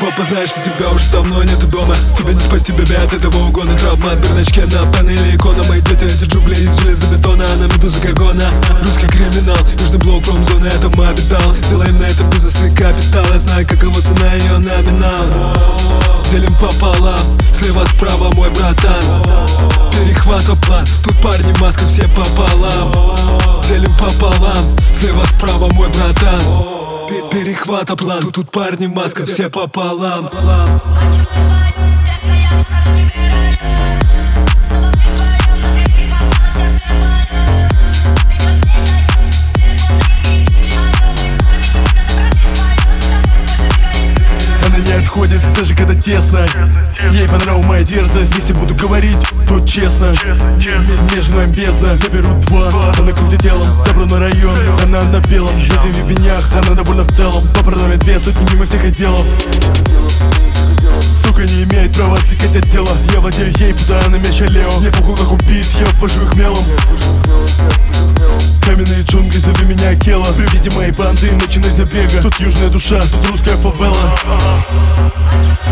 Папа знает, что тебя уже давно нету дома. Тебе не спасти, бебе, от этого угона. Травма от бардачке на панели икона. Мои дети эти джунгли из железобетона, а на медуза Гаргона. Русский криминал, южный блок, промзона, это мой обитал. Делаем на этом бизнесный капитал. Я знаю, какова цена ее номинал. Делим пополам, слева справа мой братан. Перехвата план, тут парни маска все пополам. Делим пополам, слева справа мой братан. Перехвата план, тут парни маска все пополам. Отходит, даже когда тесно. Ей понравилась моя дерзость. Если буду говорить, то честно. Между нами бездна, я беру два. Она крутит телом, забрал на район. Она на белом, в этих ебенях. Она довольна в целом. Попродали 2 сотни мимо всех отделов. Сука не имеет права отвлекать от дела. Я владею ей, путая на мяч Лео. Мне похуй как убит, я обвожу их мелом. Каменные джунгли, зови меня Акела. При виде моей банды начинай забега. Тут южная душа, тут русская фавела.